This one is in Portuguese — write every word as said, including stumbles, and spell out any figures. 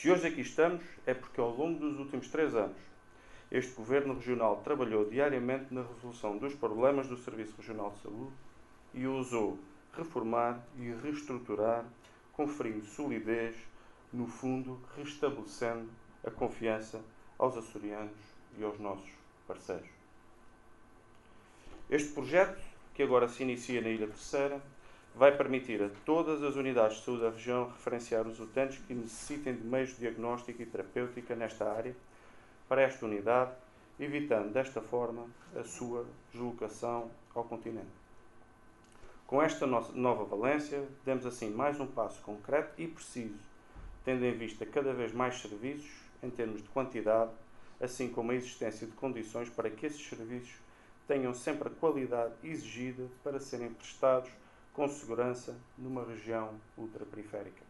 Se hoje aqui estamos, é porque ao longo dos últimos três anos, este Governo Regional trabalhou diariamente na resolução dos problemas do Serviço Regional de Saúde e ousou reformar e reestruturar, conferindo solidez, no fundo, restabelecendo a confiança aos açorianos e aos nossos parceiros. Este projeto, que agora se inicia na Ilha Terceira, vai permitir a todas as unidades de saúde da região referenciar os utentes que necessitem de meios de diagnóstico e terapêutica nesta área para esta unidade, evitando desta forma a sua deslocação ao continente. Com esta nova valência, demos assim mais um passo concreto e preciso, tendo em vista cada vez mais serviços em termos de quantidade, assim como a existência de condições para que esses serviços tenham sempre a qualidade exigida para serem prestados com segurança numa região ultraperiférica.